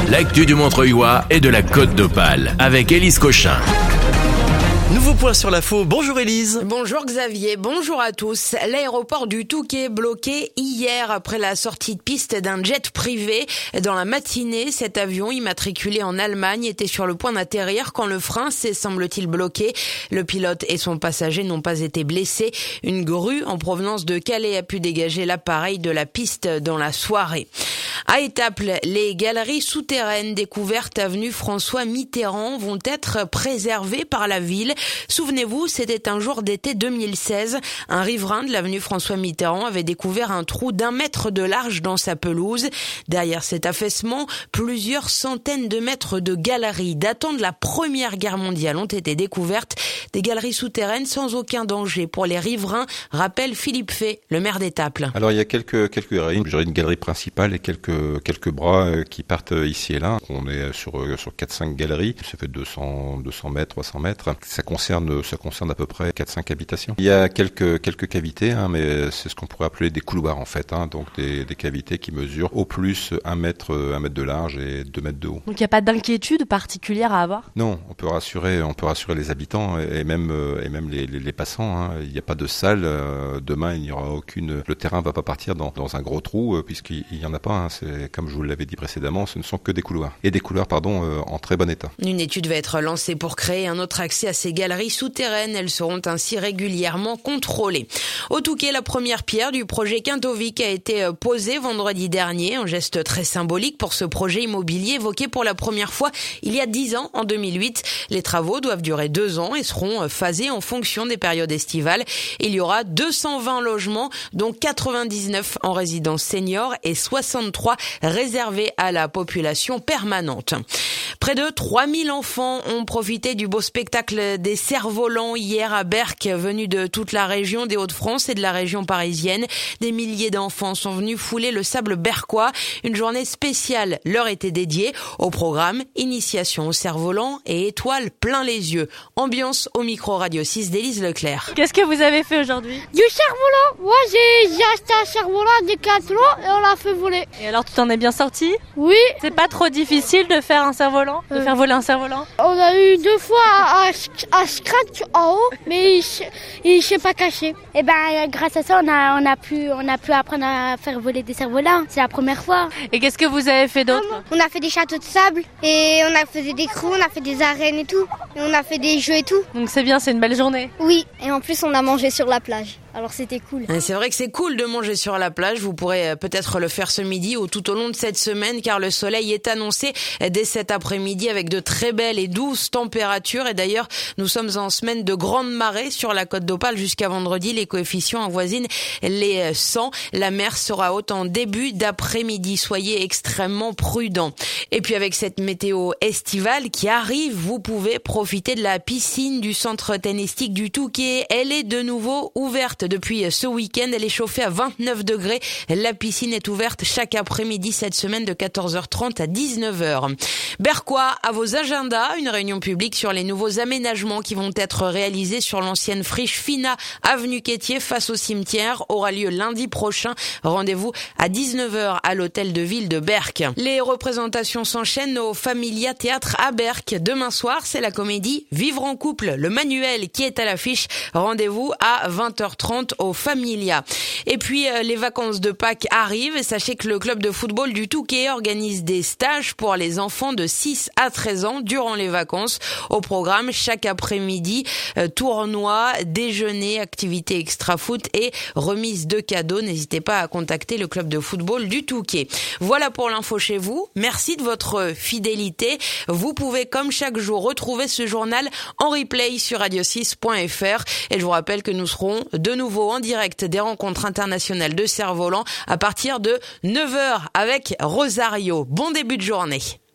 l'actu du Montreuilois et de la Côte d'Opale avec Élise Cochin. Nouveau point sur l'info. Bonjour Élise. Bonjour Xavier, bonjour à tous. L'aéroport du Touquet bloqué hier après la sortie de piste d'un jet privé. Dans la matinée, cet avion immatriculé en Allemagne était sur le point d'atterrir quand le frein s'est, semble-t-il, bloqué. Le pilote et son passager n'ont pas été blessés. Une grue en provenance de Calais a pu dégager l'appareil de la piste dans la soirée. À Étaples, les galeries souterraines découvertes avenue François Mitterrand vont être préservées par la ville. Souvenez-vous, c'était un jour d'été 2016. Un riverain de l'avenue François Mitterrand avait découvert un trou d'1 mètre de large dans sa pelouse. Derrière cet affaissement, plusieurs centaines de mètres de galeries datant de la Première Guerre mondiale ont été découvertes. Des galeries souterraines sans aucun danger pour les riverains, rappelle Philippe Fay, le maire d'Étaples. Alors il y a quelques galeries, j'aurais une galerie principale et quelques bras qui partent ici et là. On est sur 4-5 galeries, ça fait 200 mètres, 300 mètres. Ça concerne à peu près 4-5 habitations. Il y a quelques cavités, mais c'est ce qu'on pourrait appeler des couloirs en fait, donc des cavités qui mesurent au plus 1 mètre de large et 2 mètres de haut. Donc il n'y a pas d'inquiétude particulière à avoir? Non, on peut rassurer les habitants et même les passants. Il n'y a pas de salle. Demain, il n'y aura aucune. Le terrain va pas partir dans un gros trou puisqu'il y en a pas. C'est comme je vous l'avais dit précédemment, ce ne sont que des couloirs en très bon état. Une étude va être lancée pour créer un autre accès à ces galeries souterraines. Elles seront ainsi régulièrement contrôlées. Au Touquet, la première pierre du projet Quintovic a été posée vendredi dernier. Un geste très symbolique pour ce projet immobilier évoqué pour la première fois il y a 10 ans, en 2008. Les travaux doivent durer 2 ans et seront phasés en fonction des périodes estivales. Il y aura 220 logements, dont 99 en résidence senior et 63 réservés à la population permanente. Près de 3000 enfants ont profité du beau spectacle des cerfs-volants hier à Berck, venus de toute la région des Hauts-de-France et de la région parisienne. Des milliers d'enfants sont venus fouler le sable berquois. Une journée spéciale leur était dédiée. Au programme, initiation au cerf-volant et étoiles plein les yeux. Ambiance au micro Radio 6 d'Élise Leclerc. Qu'est-ce que vous avez fait aujourd'hui? Du cerf-volant. Moi, j'ai acheté un cerf-volant à Decathlon et on l'a fait voler. Et alors, tu t'en es bien sorti? Oui. C'est pas trop difficile de faire un cerf-volant? De faire voler un cerf-volant? On a eu 2 fois à scratch en haut, mais il s'est pas caché. Et grâce à ça, on a pu apprendre à faire voler des cerfs-volants. C'est la première fois. Et qu'est-ce que vous avez fait d'autre? On a fait des châteaux de sable et on a fait des crous, on a fait des arènes et tout. Et on a fait des jeux et tout. Donc c'est bien, c'est une belle journée. Oui, et en plus on a mangé sur la plage. Alors c'était cool. C'est vrai que c'est cool de manger sur la plage. Vous pourrez peut-être le faire ce midi ou tout au long de cette semaine car le soleil est annoncé dès cet après-midi avec de très belles et douces températures. Et d'ailleurs, nous sommes en semaine de grande marée sur la Côte d'Opale jusqu'à vendredi. Les coefficients avoisinent les 100. La mer sera haute en début d'après-midi. Soyez extrêmement prudents. Et puis avec cette météo estivale qui arrive, vous pouvez profiter de la piscine du centre tennistique du Touquet. Elle est de nouveau ouverte depuis ce week-end. Elle est chauffée à 29 degrés. La piscine est ouverte chaque après-midi cette semaine de 14h30 à 19h. Berquois, à vos agendas, une réunion publique sur les nouveaux aménagements qui vont être réalisés sur l'ancienne friche Fina, avenue Quétier, face au cimetière, aura lieu lundi prochain. Rendez-vous à 19h à l'hôtel de ville de Berck. Les représentations s'enchaînent au Familia Théâtre à Berck. Demain soir, c'est la comédie Vivre en couple, le manuel qui est à l'affiche. Rendez-vous à 20h30 au Familia. Et puis les vacances de Pâques arrivent et sachez que le club de football du Touquet organise des stages pour les enfants de 6 à 13 ans durant les vacances. Au programme, chaque après-midi, tournoi, déjeuner, activités extra-foot et remise de cadeaux. N'hésitez pas à contacter le club de football du Touquet. Voilà pour l'info chez vous. Merci de votre fidélité. Vous pouvez, comme chaque jour, retrouver ce journal en replay sur radio6.fr. Et je vous rappelle que nous serons de nouveau en direct des rencontres internationales de cerfs-volants à partir de 9h avec Rosario. Bon début de journée.